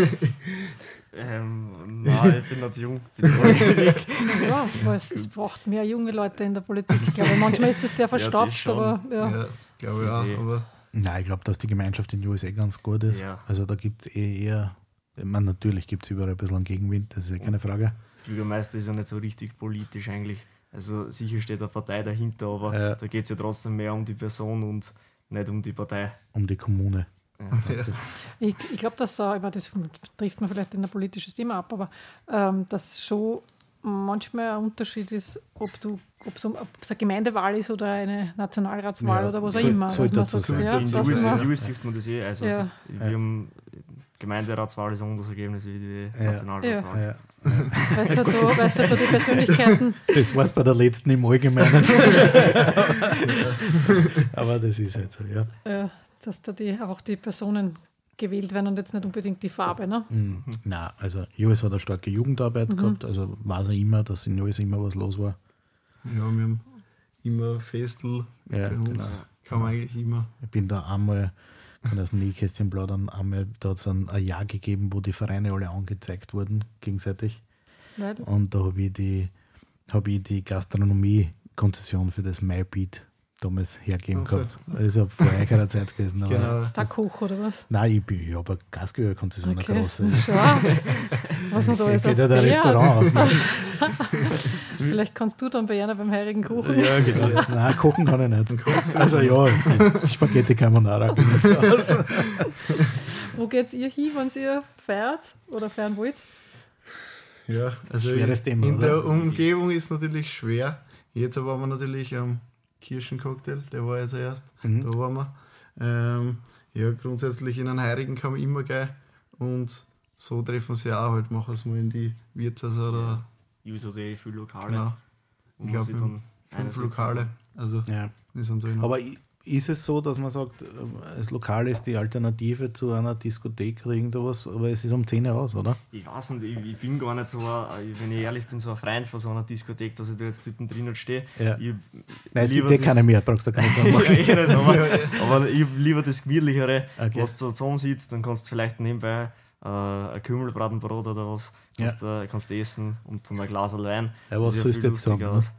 Nein, ich bin noch zu jung für die Politik. Ja, weil es braucht mehr junge Leute in der Politik. Ich glaube, manchmal ist das sehr verstaubt, schon. aber ja. Ja, glaube ich Das auch. eh. Aber Nein, ich glaube, dass die Gemeinschaft in den USA ganz gut ist. Ja. Also da gibt es eher, ich meine, natürlich gibt es überall ein bisschen einen Gegenwind, das ist ja keine Frage. Bürgermeister ist ja nicht so richtig politisch eigentlich. Also sicher steht eine Partei dahinter, aber Ja. da geht es ja trotzdem mehr um die Person und nicht um die Partei. Um die Kommune. Ja. Ich glaube, dass das trifft man vielleicht in ein politisches Thema ab, aber dass schon manchmal ein Unterschied ist, ob es eine Gemeindewahl ist oder eine Nationalratswahl Ja, oder was auch soll- immer. soll dass man dazu sagt, sein. ja, In dass den man, US sieht man das eh. Also Ja. wir haben Gemeinderatswahl ist ein anderes Ergebnis wie die Ja. Nationalratswahl. Ja. weißt du da die Persönlichkeiten, Das war es bei der letzten im Allgemeinen. Aber das ist halt so, ja. dass da einfach die Personen gewählt werden und jetzt nicht unbedingt die Farbe. Ne? Nein, also Joes hat eine starke Jugendarbeit gehabt, also weiß er immer, dass in Joes immer was los war. ja, wir haben immer Festel Ja, bei uns. Kann man eigentlich immer. Ich bin da einmal, kann aus dem Nähkästchen plaudern, da hat es ein Jahr gegeben, wo die Vereine alle angezeigt wurden, gegenseitig. Weil, Und da habe ich die Gastronomie-Konzession für das MyBeat damals hergeben Ach so. gehabt. Also vor eurer Zeit gewesen. Aber Genau. ist da Koch oder was? Nein, ich habe eine Gasgeberkonzession, eine Okay. große. Schau, was man da alles Geht ja der erfährt. Restaurant auf. Vielleicht kannst du dann bei einer beim heurigen Kuchen. Ja, genau. Nein, kochen kann ich nicht. Also ja, die Spaghetti Carbonara geht nicht so aus. Wo geht's ihr hin, wenn ihr feiert oder feiern wollt? Ja, also Schweres Thema, in oder? der Umgebung ist natürlich schwer. Jetzt waren wir natürlich am Kirschencocktail, der war jetzt erst, da waren wir. Ja, grundsätzlich in einen Heurigen kann man immer gehen und so treffen sie auch halt, machen es mal in die Wirtshaus oder User sehr viele Lokale. genau. wo Ich man glaube, sich dann 5 einsetzen Lokale. kann. Also Ja. wir sind so in Aber ist es so, dass man sagt, das Lokal ist die Alternative zu einer Diskothek oder irgend sowas, aber es ist um 10 Uhr aus, oder? Ich weiß nicht, ich bin gar nicht so, wenn ich ehrlich bin, so ein Freund von so einer Diskothek, dass ich da jetzt dort drin stehe. Ja. Ich Nein, es lieber gibt das- keine mehr, brauchst du keine Sorgen Ja, machen. eh nicht, aber ich hab lieber das Gemütlichere, Okay. was du zusammen sitzt, dann kannst du vielleicht nebenbei ein Kümmelbratenbrot oder was, kannst du essen und dann ein Glas Wein. Ja, was sollst du jetzt sagen? Aus.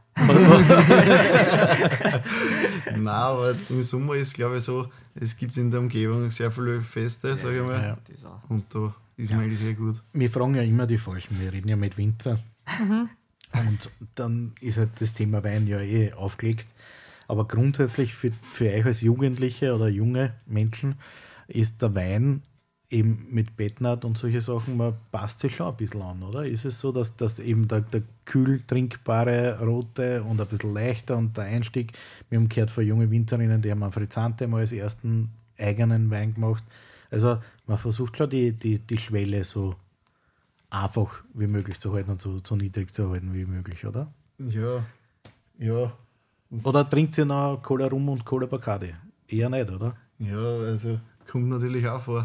Nein, aber im Sommer ist, glaube ich, so, es gibt in der Umgebung sehr viele Feste, sage ich mal. Ja. Das auch. Und da ist mir eigentlich gut. Wir fragen ja immer die Falschen, wir reden ja mit Winzer. Und dann ist halt das Thema Wein ja aufgelegt. Aber grundsätzlich für euch als Jugendliche oder junge Menschen ist der Wein eben mit Bettnat und solche Sachen, man passt sich schon ein bisschen an, oder? Ist es so, dass eben der kühl trinkbare rote und ein bisschen leichter und der Einstieg, wir haben gehört von jungen Winzerinnen, die haben einen Frizzante mal als ersten eigenen Wein gemacht. Also man versucht schon die Schwelle so einfach wie möglich zu halten und so niedrig zu halten wie möglich, oder? Ja. Oder trinkt ihr noch Cola Rum und Cola Bacardi? Eher nicht, oder? Ja, also kommt natürlich auch vor.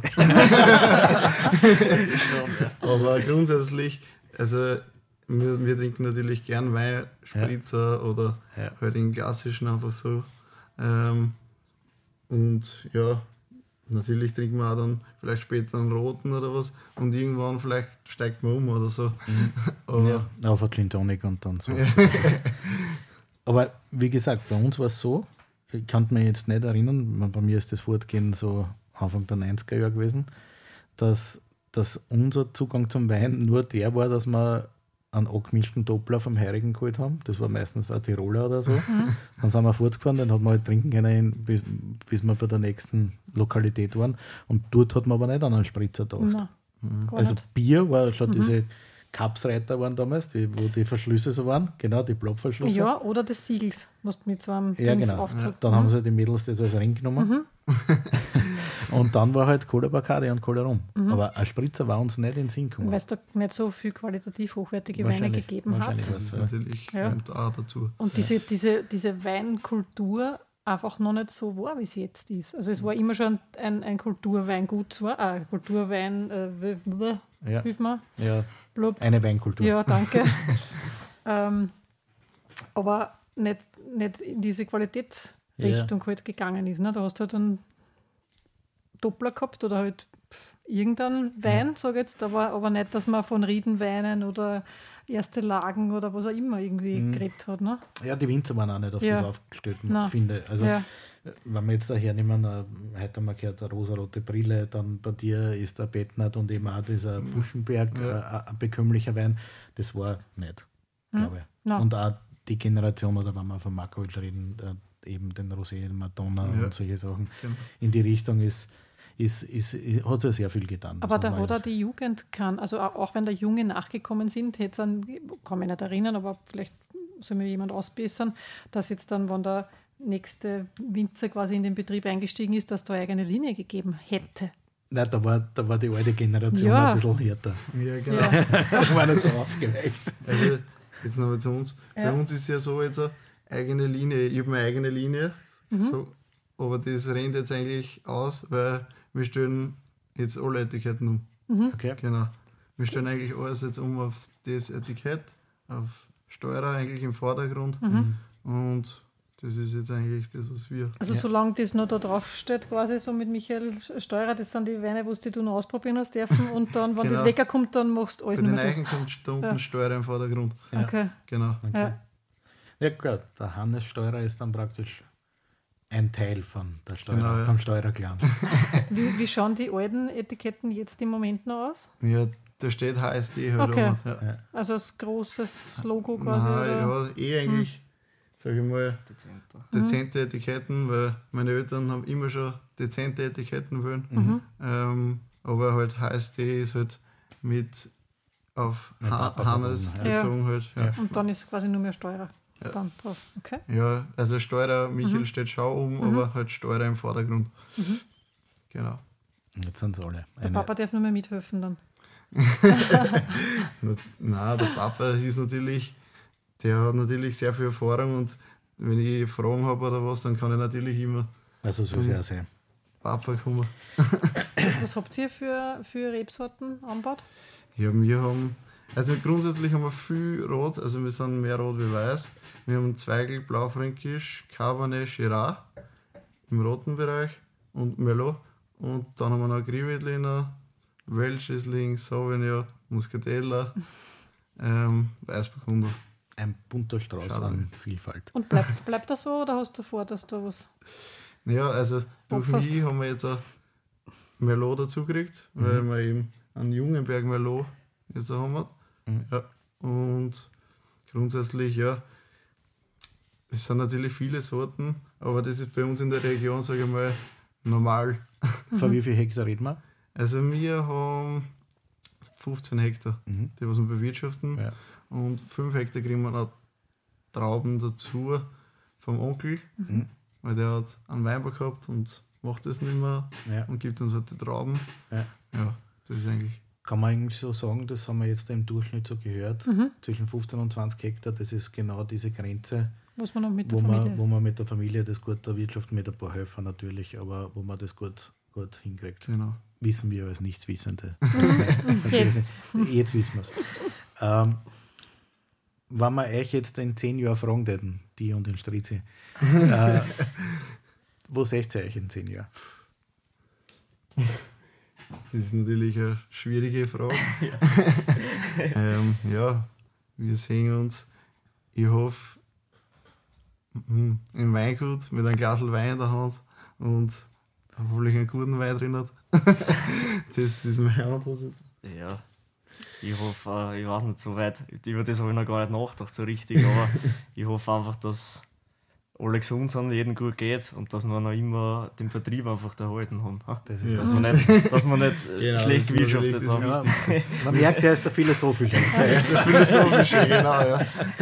Aber grundsätzlich, also wir trinken natürlich gern Wein, Spritzer oder halt den klassischen einfach so. Und ja, natürlich trinken wir auch dann vielleicht später einen roten oder was und irgendwann vielleicht steigt man um oder so. Aber auf ein Gin Tonic und dann so. Aber wie gesagt, bei uns war es so, ich kann mich jetzt nicht erinnern, bei mir ist das Fortgehen so Anfang der 90er Jahre gewesen, dass unser Zugang zum Wein nur der war, dass wir einen angemischten Doppler vom Heurigen geholt haben. Das war meistens ein Tiroler oder so. Dann sind wir fortgefahren, dann hat man halt trinken können, bis wir bei der nächsten Lokalität waren. Und dort hat man aber nicht an einen Spritzer gedacht. Gar Also nicht. Bier war schon diese Kapsreiter waren damals, wo die Verschlüsse so waren, genau, die Blockverschlüsse. Ja, oder des Siegels, was du mit so einem Ja, Dings genau. aufzogen. Dann haben sie die Mädels das als Ring genommen. Und dann war halt Cola Bacardi und Cola Rum. Aber ein Spritzer war uns nicht in den Sinn gekommen. Weil es da nicht so viel qualitativ hochwertige Weine Wahrscheinlich- gegeben hat. wahrscheinlich das was, ist ja. natürlich Ja. kommt auch dazu. Und diese Weinkultur einfach noch nicht so war, wie sie jetzt ist. Also es war immer schon ein Kulturweingut zwar, Kulturwein, Ja. hilf mir, Ja, blub. eine Weinkultur. Ja, danke. Aber nicht in diese Qualitätsrichtung halt gegangen ist. Ne? Da hast du halt einen Doppler gehabt oder halt irgendeinen Wein, sage ich jetzt, aber nicht, dass man von Riedenweinen oder erste Lagen oder was auch immer irgendwie geredet hat. Ne? Ja, die Winzer waren auch nicht auf Ja. das aufgestellt, Nein. finde. Also, Ja. wenn wir jetzt da hernehmen, heute haben wir gehört, eine rosarote Brille, dann bei dir ist der Bettnat und eben auch dieser Buschenberg, ein bekömmlicher Wein. Das war nicht, glaube ich. Nein. Und auch die Generation, oder wenn wir von Markovic reden, eben den Rosé, Madonna und solche Sachen, Genau. in die Richtung hat sich ja sehr viel getan. Aber muss da man hat mal auch die Jugend kann, also auch wenn der Junge nachgekommen sind, hätte es kann mich nicht erinnern, aber vielleicht soll mir jemand ausbessern, dass jetzt dann, wenn der nächste Winzer quasi in den Betrieb eingestiegen ist, dass da eine eigene Linie gegeben hätte. Nein, da war die alte Generation Ja. ein bisschen härter. Ja, genau. Ja. Da war nicht so aufgeweicht. Also, jetzt nochmal zu uns. Ja. Bei uns ist ja so jetzt eine eigene Linie. Ich habe meine eigene Linie, so, aber das rennt jetzt eigentlich aus, weil wir stellen jetzt alle Etiketten um. Okay. Genau. Wir stellen eigentlich alles jetzt um auf das Etikett, auf Steurer eigentlich im Vordergrund. Und das ist jetzt eigentlich das, was wir. Also solange das noch da drauf steht, quasi so mit Michael Steurer, das sind die Weine, die du noch ausprobieren hast dürfen und dann, wenn das Genau. wegkommt, dann machst du alles Bei den nur mehr. Eichen kommt da unten Steurer im Vordergrund. Okay. Genau. Ja. Ja, klar, der Hannes Steurer ist dann praktisch ein Teil von der Steurer, Genau, ja. vom Steuerclan. Wie schauen die alten Etiketten jetzt im Moment noch aus? Ja, da steht HSD halt Okay. oben. Ja. Also als großes Logo quasi? Nein, oder? ja, eigentlich, sage ich mal, Dezenter. dezente Etiketten, weil meine Eltern haben immer schon dezente Etiketten wollen. Aber halt HSD ist halt mit auf Mein Papa Hannes verbunden, ja. bezogen halt. Ja. Und dann ist quasi nur mehr Steurer dann drauf. Okay. Ja, also Steurer, Michael steht schon oben, aber halt Steurer im Vordergrund. Genau. Jetzt sind sie alle. Der Papa darf nur mehr mithelfen dann. Nein, der Papa ist natürlich, der hat natürlich sehr viel Erfahrung und wenn ich Fragen habe oder was, dann kann ich natürlich immer Also soll es ja sein. Papa kommen. Was habt ihr für Rebsorten angebaut? Ja, wir haben, also grundsätzlich haben wir viel Rot, also wir sind mehr Rot wie Weiß. Wir haben Zweigel, Blaufränkisch, Cabernet, Shiraz im roten Bereich und Merlot. Und dann haben wir noch Grivittliner, Welschriesling, Sauvignon, Muscatella, Weißburgunder. Ein bunter Strauß Schade. an Vielfalt. Und bleibt das so oder hast du vor, dass du was... Ja, also durch Fast. mich haben wir jetzt ein Merlot dazu gekriegt, weil wir eben einen Jungenberg Merlot jetzt haben. Ja. Und grundsätzlich, ja, es sind natürlich viele Sorten, aber das ist bei uns in der Region, sage ich mal, normal. Von wie viel Hektar reden wir? Also wir haben 15 Hektar, die was wir bewirtschaften. Ja. Und 5 Hektar kriegen wir noch Trauben dazu vom Onkel, weil der hat einen Weinbau gehabt und macht das nicht mehr Ja. und gibt uns halt die Trauben. Ja. Ja, das ist eigentlich. Kann man eigentlich so sagen, das haben wir jetzt im Durchschnitt so gehört, zwischen 15 und 20 Hektar, das ist genau diese Grenze, Was man noch mit der wo Familie... man mit der Familie das gut erwirtschaften, mit ein paar Helfern natürlich, aber wo man das gut hinkriegt. Genau. Wissen wir als Nichtswissende. Jetzt. Jetzt wissen wir es. Wenn wir euch jetzt in 10 Jahren fragen würden, die und den Strizi, wo seht ihr euch in 10 Jahren? Das ist natürlich eine schwierige Frage. Ja, wir sehen uns, ich hoffe, im Weingut mit einem Glas Wein in der Hand und hoffentlich einen guten Wein drin hat. Das ist meine Antwort. Ja, ich hoffe, ich weiß nicht so weit, über das habe ich noch gar nicht nachgedacht so richtig, aber ich hoffe einfach, dass alle gesund sind, jedem gut geht und dass wir noch immer den Betrieb einfach erhalten haben. Das ist Ja. Dass wir nicht Genau, schlecht das ist gewirtschaftet natürlich haben. Ja, man merkt, er ist der philosophische. Philosophische, genau,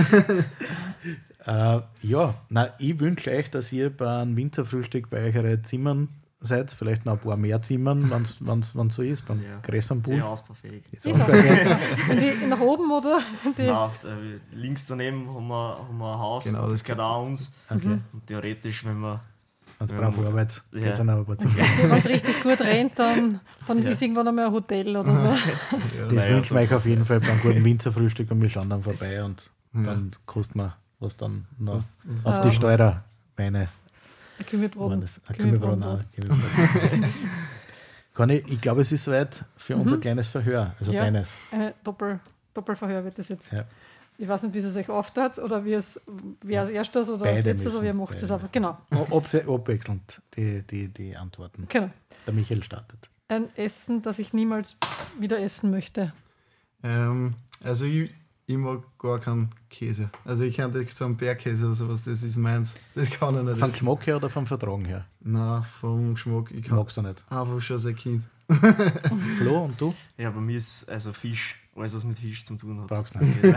ja. Ich wünsche euch, dass ihr beim Winzerfrühstück bei euren Zimmern seid, vielleicht noch ein paar mehr Zimmern, wenn es so ist, beim Ja. größeren Pool. Sehr ausbaufähig. Ist Ich auch bei Die nach oben oder? Die, Nein, links daneben haben wir ein Haus, Genau, und das das gehört auch uns. okay. Und theoretisch, wenn wir Wenn es braucht Arbeit, Ja. geht es auch ein paar Zimmer. wenn es richtig gut rennt, dann Ja. ist irgendwann einmal ein Hotel oder so. Das Naja, wünschen wir euch auf jeden Fall beim guten Winzerfrühstück und wir schauen dann vorbei und Ja. dann kosten wir, was dann noch Was- auf die Steurer Weine. Ein Kümmelbrot. waren das. Ein Kümmelbrot, nein, Kümmelbrot. Conny, ich glaube, es ist soweit für unser kleines Verhör, also Ja. deines. Doppelverhör wird das jetzt. Ja. Ich weiß nicht, wie es euch aufteilt oder wie als erstes oder als Beide letztes, aber ihr müssen, macht es beide einfach. Genau. Abwechselnd die Antworten. Genau. Der Michael startet. Ein Essen, das ich niemals wieder essen möchte. Also ich mag gar keinen Käse. Also ich kann nicht so einen Bergkäse oder sowas, das ist meins. Das kann ich nicht Vom essen. Geschmack her oder vom Vertragen her? Nein, vom Geschmack. Ich kann Magst du nicht. einfach schon als Kind. Flo und du? Ja, bei mir ist also Fisch, alles was mit Fisch zu tun hat. Brauchst Also, nicht.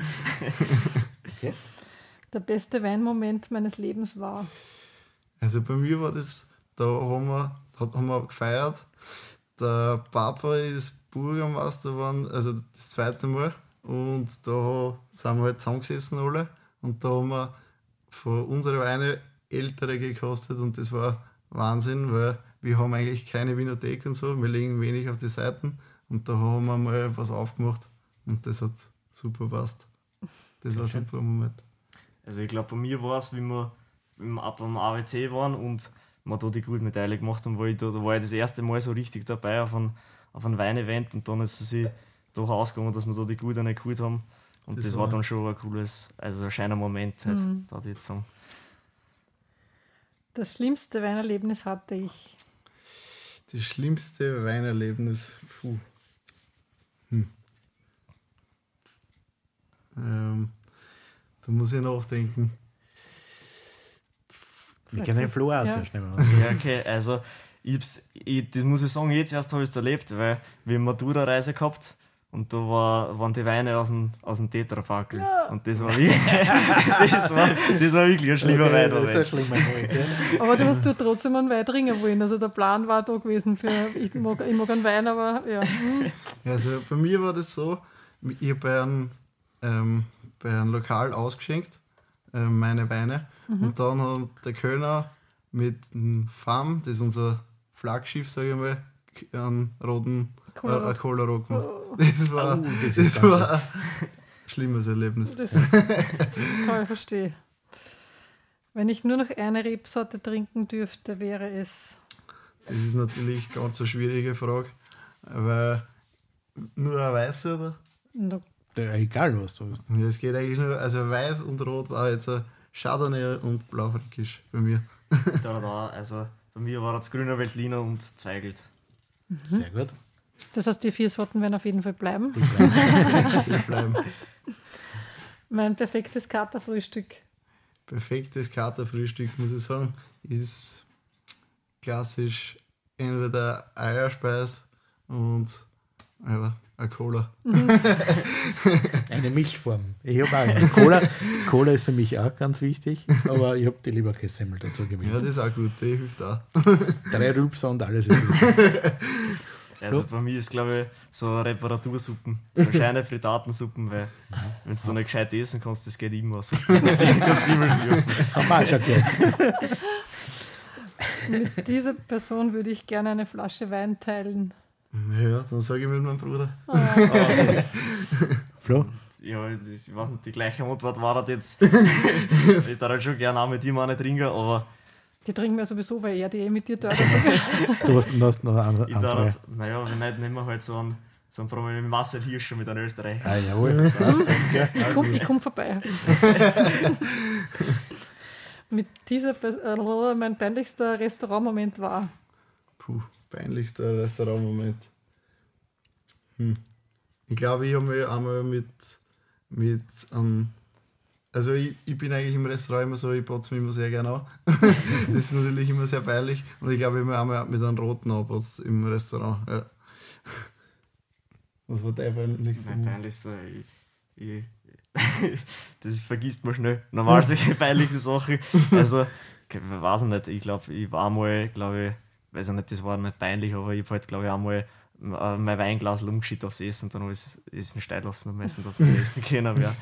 Der beste Weinmoment meines Lebens war. Also bei mir war das, da haben wir gefeiert. Der Papa ist Bürgermeister geworden, also das zweite Mal. Und da sind wir halt zusammengesessen alle. Und da haben wir von unserer Weine ältere gekostet und das war Wahnsinn, weil wir haben eigentlich keine Winothek und so, wir legen wenig auf die Seiten und da haben wir mal was aufgemacht und das hat super passt. Das war ein super Moment. Also ich glaube, bei mir war es, wie wir ab am AWC waren und wir da die Gutmedaille gemacht haben, da war ich das erste Mal so richtig dabei auf ein Weinevent und dann ist es sich doch ausgegangen, dass wir da die Gute nicht geholt haben. Und das war dann schon ein cooles, also ein schöner Moment, halt, da die jetzt sagen. Das schlimmste Weinerlebnis hatte ich. Das schlimmste Weinerlebnis. Puh. Da muss ich nachdenken. Wir kennen den Flo auch Ja. zuerst nehmen. Ja, okay, also das muss ich sagen, jetzt erst habe ich es erlebt, weil wir eine Matura-Reise gehabt und da waren die Weine aus dem Tetrapackel. Ja. Und das war wirklich, das war wirklich ein schlimmer Okay, Wein. das ist ein schlimmer Moment. Ja. Aber du hast trotzdem einen Wein trinken wollen. Also der Plan war da gewesen für, ich mag einen Wein, aber ja. Also bei mir war das so, ich habe bei einem Lokal ausgeschenkt, meine Weine. Und dann hat der Kölner mit dem FAM, das ist unser Flaggschiff, sage ich mal, einen roten Cola-Rock gemacht. Das war, das war ein schlimmes Erlebnis. Das kann ich verstehen. Wenn ich nur noch eine Rebsorte trinken dürfte, wäre es. Das ist natürlich ganz eine schwierige Frage. Weil nur ein Weißer, oder? Na, Ja, egal, was du hast. Ja, es geht eigentlich nur, also Weiß und Rot war jetzt ein Chardonnay und Blaufränkisch bei mir. Also bei mir war das Grüner Veltliner und Zweigelt. Sehr gut. das heißt, die 4 Sorten werden auf jeden Fall bleiben. Die bleiben. Mein perfektes Katerfrühstück. Perfektes Katerfrühstück, muss ich sagen, ist klassisch entweder Eierspeis und eine Cola. Eine Mischform. Ich habe auch eine. Cola ist für mich auch ganz wichtig, aber ich habe die Leberkässemmel dazu Ja, gewählt. das ist auch gut, die hilft auch. 3 Rülpser und alles ist gut. Also bei mir ist, glaube ich, so Reparatursuppen. So kleine Frittatensuppen, weil wenn du dann nicht gescheit essen kannst, das geht immer so. Kannst du immer schlürfen. Haben wir auch schon gehört. Mit dieser Person würde ich gerne eine Flasche Wein teilen. Ja, dann sage ich mit meinem Bruder. Flo? Ja, ich weiß nicht, die gleiche Antwort war das jetzt. Ich darf halt schon gerne auch mit ihm eine trinken, aber Die trinken wir sowieso, weil er die mit dir dort. Du hast noch eine ich Frage. darf, naja, wenn nicht, nehmen wir halt so einen Promi mit Marcel Hirscher mit einem Österreicher. Ah, jawohl. Ich komm vorbei. Mit dieser mein peinlichster Restaurantmoment war. Peinlichster Restaurantmoment. Ich glaube, ich habe mich einmal also ich bin eigentlich im Restaurant immer so, ich botze mich immer sehr gerne an. Das ist natürlich immer sehr peinlich. Und ich glaube, ich habe mich einmal mit einem roten anbotzt im Restaurant. Ja. Was war dein peinlichster? Mein peinlichster, das vergisst man schnell. Normal solche peinliche Sachen. Also, ich weiß nicht, ich glaube, ich war einmal, weiß ich nicht, das war nicht peinlich, aber ich habe halt, glaube ich, einmal mein Weinglas umgeschüttet aufs Essen, dann habe ich das Essen stehen lassen und messen, dass nicht essen können. Ja.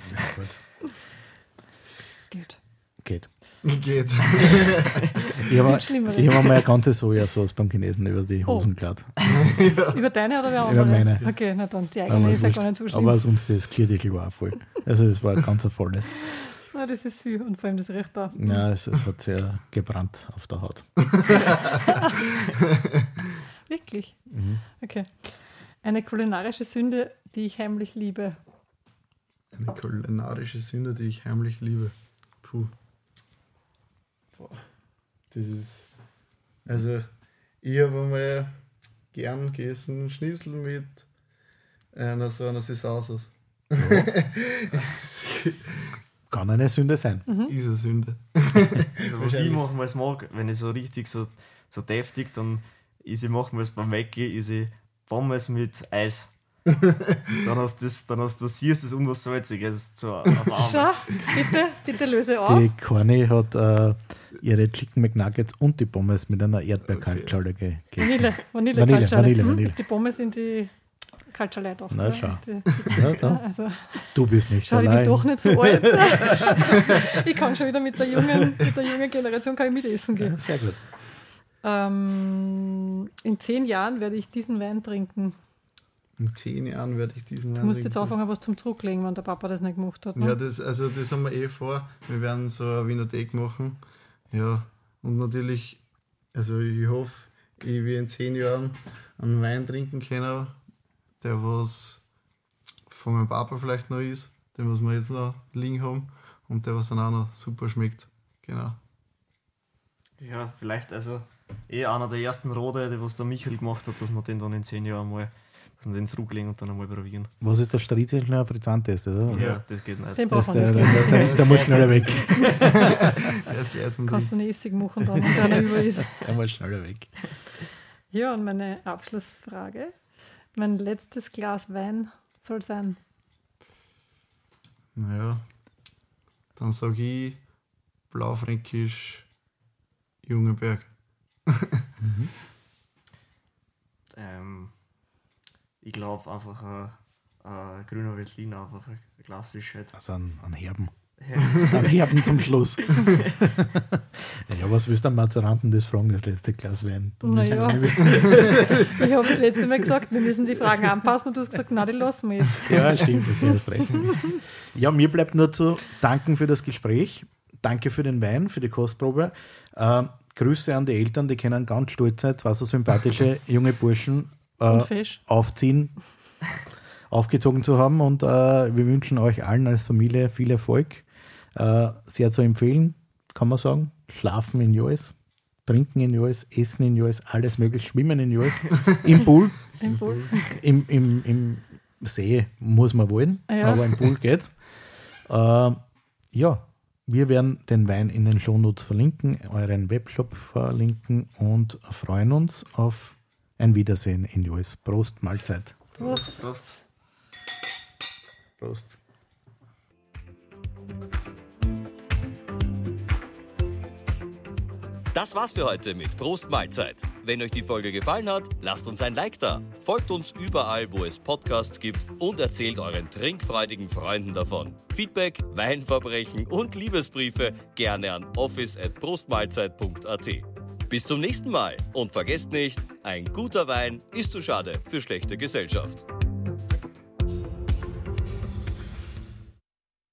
Geht. Geht. Geht. Ich habe Schlimmeres. einmal eine ganze Sojasauce beim Chinesen über die Hosen geladen. Über deine oder wer Über anderes? meine. Okay, na dann, die Aber eigene ist ist ja wurscht. gar nicht so schlimm. Aber sonst das Kürdeckel war auch voll. Also das war ein ganz volles. Na, das ist viel und vor allem das riecht da. Ja, es hat sehr gebrannt auf der Haut. Wirklich? Okay. Eine kulinarische Sünde, die ich heimlich liebe. Eine kulinarische Sünde, die ich heimlich liebe. Puh. Boah. Das ist. Also, ich habe einmal gern gegessen Schnitzel mit einer Saisonsauce. Kann eine Sünde sein. Ist eine Sünde. Also, was ich manchmal mag, wenn ich so richtig so deftig, dann ist ich manchmal beim Mackie, ist ich Pommes mit Eis. Dann hast du siehst das und was Salziges zur Schau, bitte löse auf. Die Corny hat ihre Chicken McNuggets und die Pommes mit einer Erdbeerkaltschale gegessen. Vanille. Vanille. Die Pommes sind die Kaltschale doch. Na, ja. schau. Die, Ja, da. also, Du bist nicht schau, ich bin allein. doch nicht so alt. Ich kann schon wieder mit der jungen Generation kann ich mitessen gehen. Ja, sehr gut. In 10 Jahren werde ich diesen Wein trinken. In 10 Jahren werde ich diesen Du musst jetzt anfangen, was zum Zurücklegen, wenn der Papa das nicht gemacht hat. Ne? Ja, das haben wir vor. Wir werden so eine Winothek machen. Ja, und natürlich, also ich hoffe, ich will in 10 Jahren einen Wein trinken können, der was von meinem Papa vielleicht noch ist, den was wir jetzt noch liegen haben und der was dann auch noch super schmeckt. Genau. Ja, vielleicht also einer der ersten Rode, die was der Michael gemacht hat, dass wir den dann in 10 Jahren mal, dass wir den zurücklegen und dann einmal probieren. Was ist der Striezelschner Frizzantest, oder? Ja, das geht nicht. Den Das brauchen wir der, jetzt der, gleich. der, der muss schneller weg. Er ist gleich zum Kannst du einen Essig machen dann, wenn der über ist. Er muss schneller weg. Ja, und meine Abschlussfrage. Mein letztes Glas Wein soll sein. Naja, dann sage ich Blaufränkisch Jungenberg. Ich glaube einfach ein grüner Veltliner, einfach ein klassisch halt. Also einen Herben. Ja. Einen Herben zum Schluss. Ja, was willst du am Maturanten das fragen, das letzte Glas Wein? Da müssen Naja. wir- Ich habe das letzte Mal gesagt, wir müssen die Fragen anpassen und du hast gesagt, nein, die lassen wir jetzt. Ja, stimmt, okay, hast recht. Ja, mir bleibt nur zu danken für das Gespräch. Danke für den Wein, für die Kostprobe. Grüße an die Eltern, die können ganz stolz sein. Zwei so sympathische junge Burschen aufziehen, aufgezogen zu haben. Und wir wünschen euch allen als Familie viel Erfolg. Sehr zu empfehlen, kann man sagen. Schlafen in Joes, trinken in Joes, essen in Joes, alles möglich, schwimmen in Joes, im Pool. Im Pool. Im See muss man wollen, aber im Pool geht's. Ja, wir werden den Wein in den Shownotes verlinken, euren Webshop verlinken und freuen uns auf ein Wiedersehen in Joes. Prost, Mahlzeit. Prost. Prost. Prost. Das war's für heute mit Prost Mahlzeit. Wenn euch die Folge gefallen hat, lasst uns ein Like da. Folgt uns überall, wo es Podcasts gibt und erzählt euren trinkfreudigen Freunden davon. Feedback, Weinverbrechen und Liebesbriefe gerne an office@prostmahlzeit.at. Bis zum nächsten Mal und vergesst nicht, ein guter Wein ist zu schade für schlechte Gesellschaft.